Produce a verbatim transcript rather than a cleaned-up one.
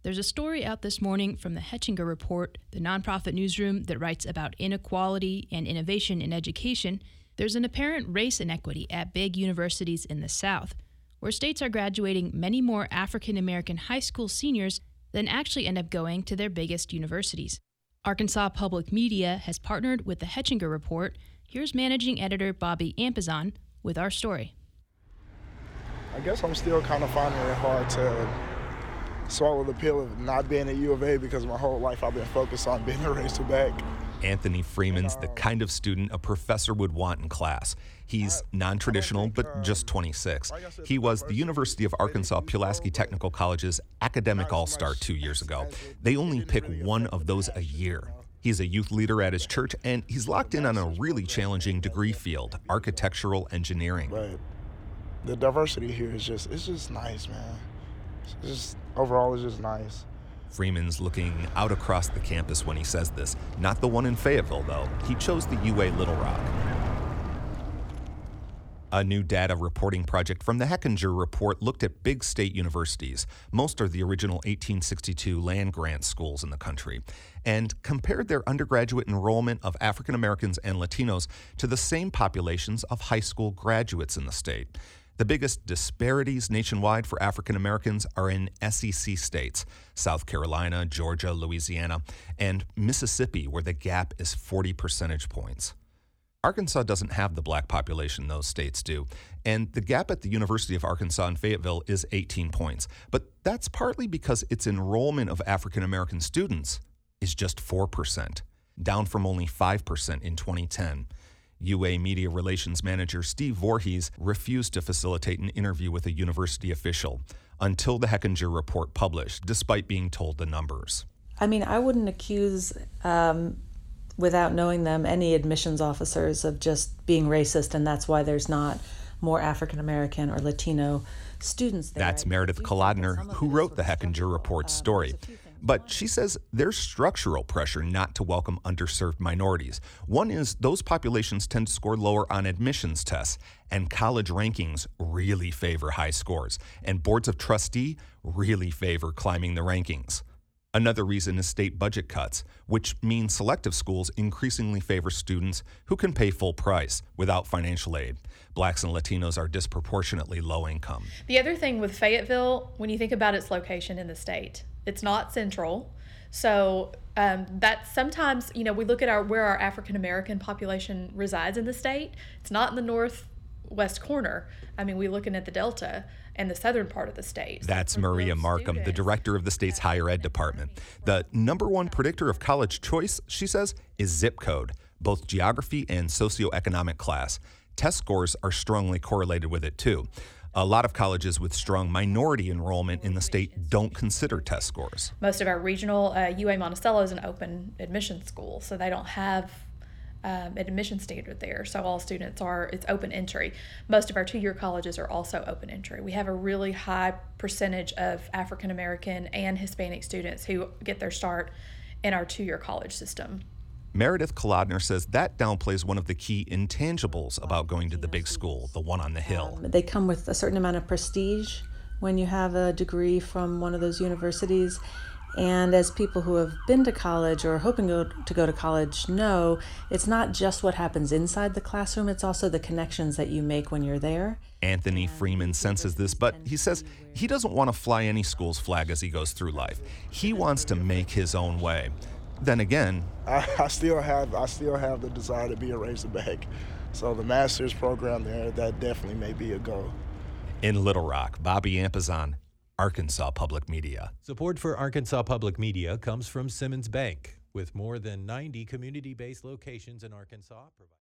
There's a story out this morning from the Hechinger Report, the nonprofit newsroom that writes about inequality and innovation in education. There's an apparent race inequity at big universities in the South, where states are graduating many more African American high school seniors than actually end up going to their biggest universities. Arkansas Public Media has partnered with the Hechinger Report. Here's managing editor Bobby Ampazan with our story. I guess I'm still kind of finding it hard to swallow the pill of not being at U of A because my whole life I've been focused on being a Razorback. Anthony Freeman's the kind of student a professor would want in class. He's non-traditional, but just twenty-six. He was the University of Arkansas Pulaski Technical College's academic all-star two years ago. They only pick one of those a year. He's a youth leader at his church, and he's locked in on a really challenging degree field, architectural engineering. But the diversity here is just, it's just nice, man. It's just, overall, it's just nice. Freeman's looking out across the campus when he says this. Not the one in Fayetteville, though. He chose the U A Little Rock. A new data reporting project from the Hechinger Report looked at big state universities. Most are the original eighteen sixty-two land-grant schools in the country, and compared their undergraduate enrollment of African Americans and Latinos to the same populations of high school graduates in the state. The biggest disparities nationwide for African Americans are in S E C states, South Carolina, Georgia, Louisiana, and Mississippi, where the gap is forty percentage points. Arkansas doesn't have the black population those states do, and the gap at the University of Arkansas in Fayetteville is eighteen points. But that's partly because its enrollment of African American students is just four percent, down from only five percent in twenty ten. U A Media Relations Manager Steve Voorhees refused to facilitate an interview with a university official until the Hechinger Report published, despite being told the numbers. I mean, I wouldn't accuse, um, without knowing them, any admissions officers of just being racist, and that's why there's not more African American or Latino students there. That's Meredith Kolodner, who wrote the Hechinger Report's story. But she says there's structural pressure not to welcome underserved minorities. One is those populations tend to score lower on admissions tests, and college rankings really favor high scores, and boards of trustee really favor climbing the rankings. Another reason is state budget cuts, which means selective schools increasingly favor students who can pay full price without financial aid. Blacks and Latinos are disproportionately low income. The other thing with Fayetteville, when you think about its location in the state, it's not central. So um, that sometimes, you know, we look at our where our African American population resides in the state. It's not in the northwest corner. I mean, we're looking at the Delta and the southern part of the state. That's Maria Markham, the director of the state's higher ed department. The number one predictor of college choice, she says, is zip code, both geography and socioeconomic class. Test scores are strongly correlated with it, too. A lot of colleges with strong minority enrollment in the state don't consider test scores. Most of our regional, uh, U A Monticello is an open admission school, so they don't have um, an admission standard there. So all students are, it's open entry. Most of our two-year colleges are also open entry. We have a really high percentage of African American and Hispanic students who get their start in our two-year college system. Meredith Kolodner says that downplays one of the key intangibles about going to the big school, the one on the hill. Um, they come with a certain amount of prestige when you have a degree from one of those universities. And as people who have been to college or hoping to go, to go to college know, it's not just what happens inside the classroom, it's also the connections that you make when you're there. Anthony Freeman senses this, but he says he doesn't want to fly any school's flag as he goes through life. He wants to make his own way. Then again, I, I still have I still have the desire to be a Razorback. So the master's program there, that definitely may be a goal. In Little Rock, Bobby Ampazan, Arkansas Public Media. Support for Arkansas Public Media comes from Simmons Bank, with more than ninety community-based locations in Arkansas.